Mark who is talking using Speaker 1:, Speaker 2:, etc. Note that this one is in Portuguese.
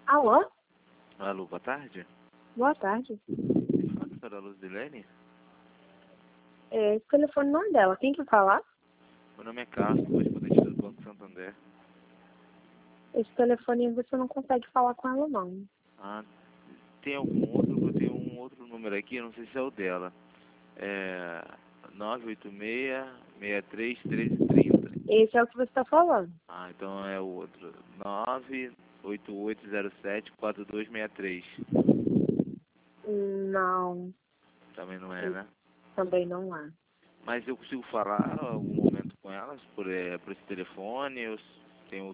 Speaker 1: Alô?
Speaker 2: Alô, boa tarde.
Speaker 1: Boa tarde.
Speaker 2: Fala da Luzilene.
Speaker 1: Esse telefone não é dela. Quem quer falar?
Speaker 2: Meu nome é Carlos, correspondente do Banco Santander.
Speaker 1: Esse telefone você não consegue falar com ela, não.
Speaker 2: Ah, tem algum outro? Eu tenho um outro número aqui, eu não sei se é o dela. É 986-63-1330.
Speaker 1: Esse é o que você está falando.
Speaker 2: Ah, então é o outro. 98807-4263.
Speaker 1: Não,
Speaker 2: Também não é, né?
Speaker 1: também não há.
Speaker 2: Mas eu consigo falar algum momento com elas por esse telefone?